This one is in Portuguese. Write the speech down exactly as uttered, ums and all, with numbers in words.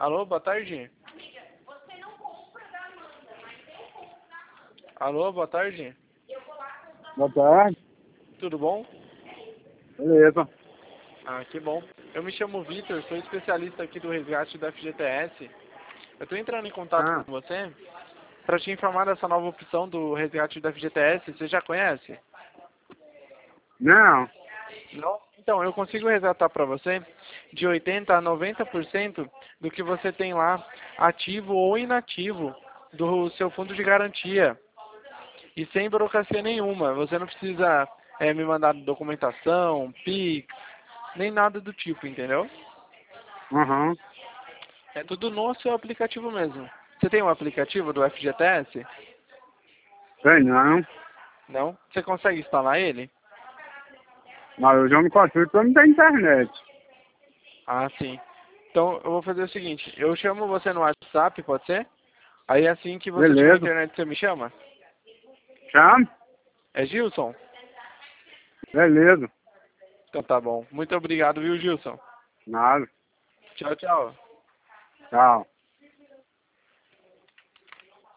Alô, boa tarde. Alô, boa tarde. Boa tarde. Tudo bom? Beleza. Ah, que bom. Eu me chamo Vitor, sou especialista aqui do resgate da F G T S. Eu estou entrando em contato Ah, com você para te informar dessa nova opção do resgate da F G T S. Você já conhece? não. Não? Então, eu consigo resgatar para você de oitenta a noventa por cento do que você tem lá ativo ou inativo do seu fundo de garantia. E sem burocracia nenhuma. Você não precisa eh, me mandar documentação, Pix, nem nada do tipo, entendeu? Uhum. É tudo no seu aplicativo mesmo. Você tem um aplicativo do F G T S? Sei não. Não? Você consegue instalar ele? Mas eu já me consigo porque eu não tenho internet. Ah, sim. Então, eu vou fazer o seguinte. Eu chamo você no WhatsApp, pode ser? Aí assim que você tiver Beleza. internet, você me chama? Chama? É Gilson? Beleza. Então tá bom. Muito obrigado, viu, Gilson? Nada. Tchau, tchau. Tchau.